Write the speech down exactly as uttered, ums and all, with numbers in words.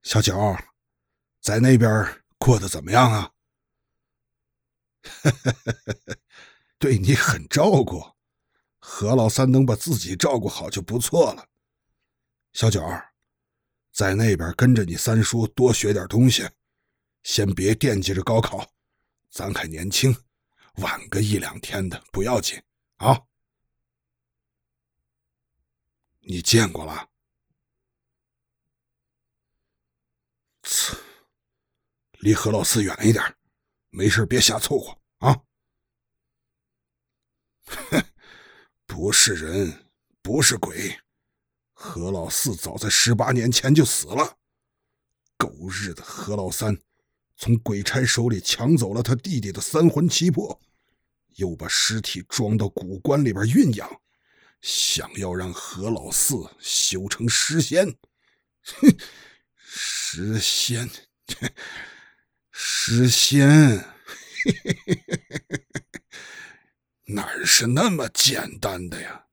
小九，在那边过得怎么样啊？对你很照顾，何老三能把自己照顾好就不错了。小九，在那边跟着你三叔多学点东西，先别惦记着高考，咱还年轻，晚个一两天的不要紧啊。你见过了？呲，离何老四远一点，没事别瞎凑合啊。哼，不是人，不是鬼，何老四早在十八年前就死了。狗日的何老三，从鬼差手里抢走了他弟弟的三魂七魄，又把尸体装到古棺里边酝养，想要让何老四修成尸仙。哼，尸仙，尸仙，哪是那么简单的呀？